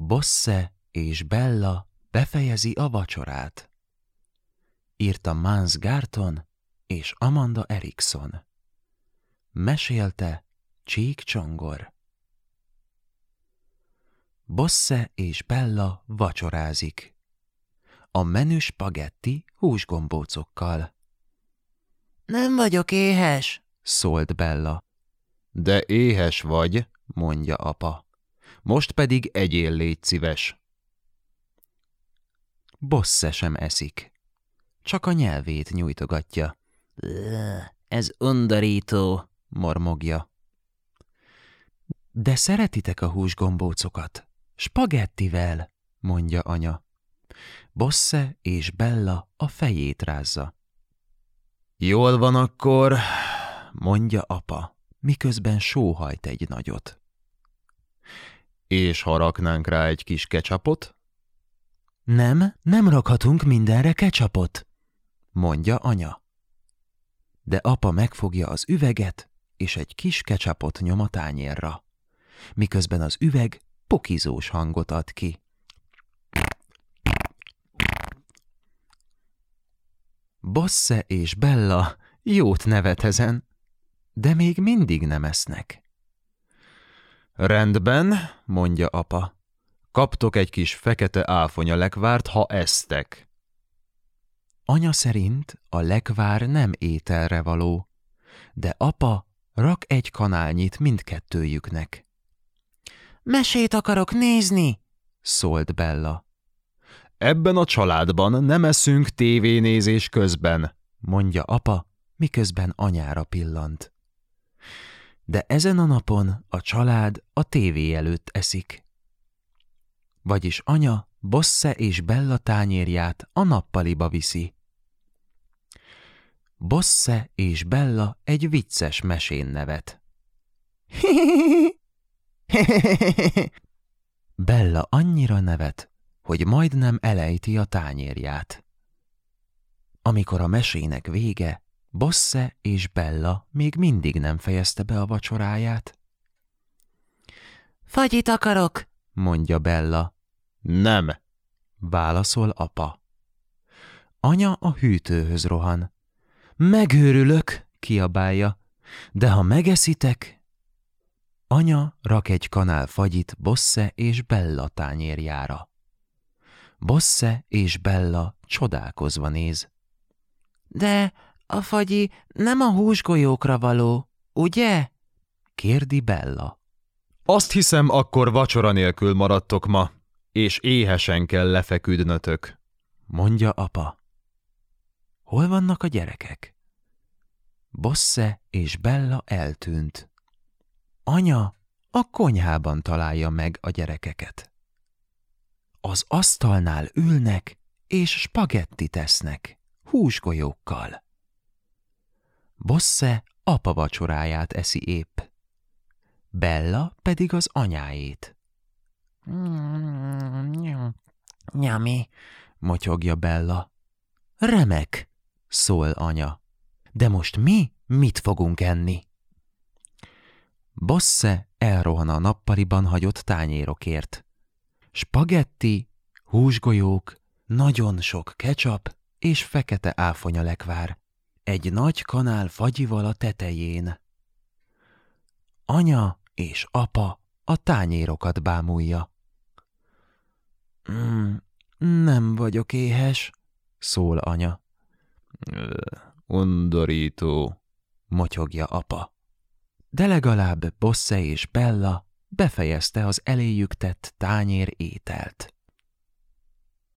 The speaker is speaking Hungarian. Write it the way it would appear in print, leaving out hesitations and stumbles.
Bosse és Bella befejezi a vacsorát. Írta Mans Garton és Amanda Erikson. Mesélte Csík Csongor. Bosse és Bella vacsorázik. A menü spagetti húsgombócokkal. Nem vagyok éhes, szólt Bella. De éhes vagy, mondja apa. Most pedig egyél, légy szíves. Bosse sem eszik. Csak a nyelvét nyújtogatja. Ez undorító, mormogja. De szeretitek a húsgombócokat? Spagettivel, mondja anya. Bosse és Bella a fejét rázza. Jól van akkor, mondja apa, miközben sóhajt egy nagyot. És ha raknánk rá egy kis ketchupot? Nem rakhatunk mindenre ketchupot, mondja anya. De apa megfogja az üveget, és egy kis ketchupot nyom a tányérra, miközben az üveg pokizós hangot ad ki. Bosse és Bella jót nevet ezen, de még mindig nem esznek. Rendben, mondja apa. Kaptok egy kis fekete áfonyalekvárt, ha esztek. Anya szerint a lekvár nem ételre való, de apa rak egy kanálnyit mindkettőjüknek. Mesét akarok nézni, szólt Bella. Ebben a családban nem eszünk tévénézés közben, mondja apa, miközben anyára pillant. De ezen a napon a család a tévé előtt eszik. Vagyis anya Bosse és Bella tányérját a nappaliba viszi. Bosse és Bella egy vicces mesén nevet. Bella annyira nevet, hogy majdnem elejti a tányérját. Amikor a mesének vége, Bosse és Bella még mindig nem fejezte be a vacsoráját. Fagyit akarok, mondja Bella. Nem, válaszol apa. Anya a hűtőhöz rohan. Megőrülök, kiabálja, de ha megeszitek... Anya rak egy kanál fagyit Bosse és Bella tányérjára. Bosse és Bella csodálkozva néz. De a fagyi nem a húsgolyókra való, ugye? Kérdi Bella. Azt hiszem, akkor vacsora nélkül maradtok ma, és éhesen kell lefeküdnötök, mondja apa. Hol vannak a gyerekek? Bosse és Bella eltűnt. Anya a konyhában találja meg a gyerekeket. Az asztalnál ülnek, és spagettit esznek, húsgolyókkal. Bosse apa vacsoráját eszi épp, Bella pedig az anyáét. Nyami, motyogja Bella. Remek, szól anya. De most mi mit fogunk enni? Bosse elrohan a nappaliban hagyott tányérokért. Spagetti, húsgolyók, nagyon sok ketchup és fekete áfonyalekvár. Egy nagy kanál fagyival a tetején. Anya és apa a tányérokat bámulja. Nem vagyok éhes, szól anya. Undorító, motyogja apa. De legalább Bosse és Bella befejezte az eléjük tett tányér ételt.